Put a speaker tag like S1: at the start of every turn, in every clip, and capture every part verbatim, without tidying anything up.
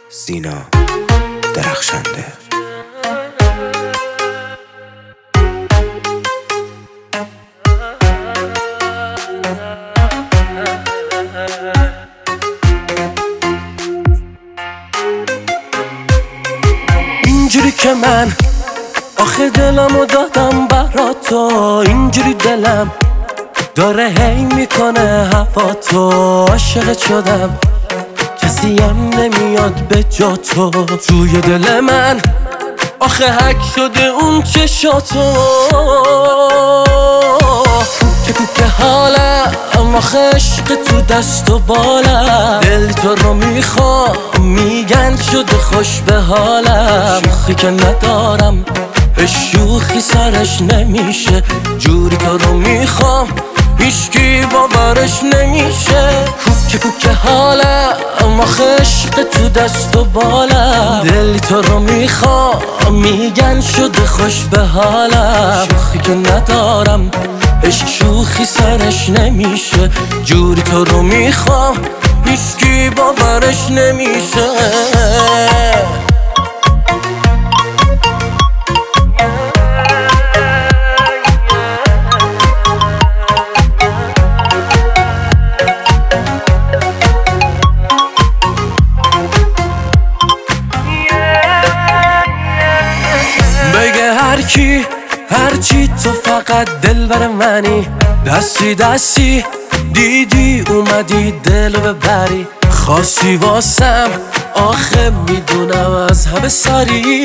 S1: سینا درخشنده. اینجوری که من آخه دلمو دادم برات تو، اینجوری دلم داره هی میکنه هوا تو. عاشقت شدم کسی هم نمیاد به جا تو. توی دل من آخه حک شده اون چشاتو. که کوک حالم آخه عشق تو دست و بالم. دل تو رو میخوام میگن شده خوش به حالم. شوخی که ندارم شوخی سرش نمیشه. جوری تو رو میخوام هیچکی باورش نمیشه. کوک کوک حالم آخه عشق تو دست و بالم. دل تو رو میخوام میگن شده خوش به حالم. شوخی که ندارم عشق شوخی سرش نمیشه. جوری تو رو میخوام هیچکی باورش نمیشه. بگه هر کی هر چی تو فقط دلبر منی. دستی دستی دیدی اومدی دلو ببری. خاصی واسم آخه میدونم از همه سری.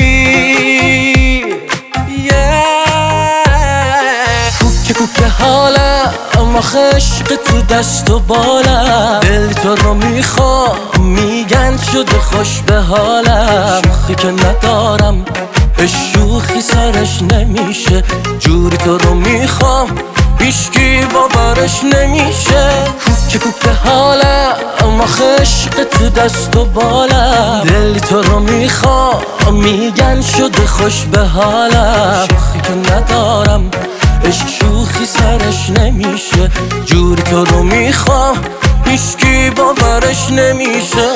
S1: کوک کوک حالم آخه عشق تو دست و بالم. دل تو رو میخوام میگن شده خوش به حالم. شوخی که ندارم شوخی سرش نمیشه. جوری تو رو میخوام هیچکی باورش نمیشه. کوک کوک حالم آخه عشق تو دست و بالم. دل تو رو میخوام میگن شده خوش به حالم. شوخی که ندارم عشق شوخی سرش نمیشه. جوری تو رو میخوام هیچکی باورش نمیشه.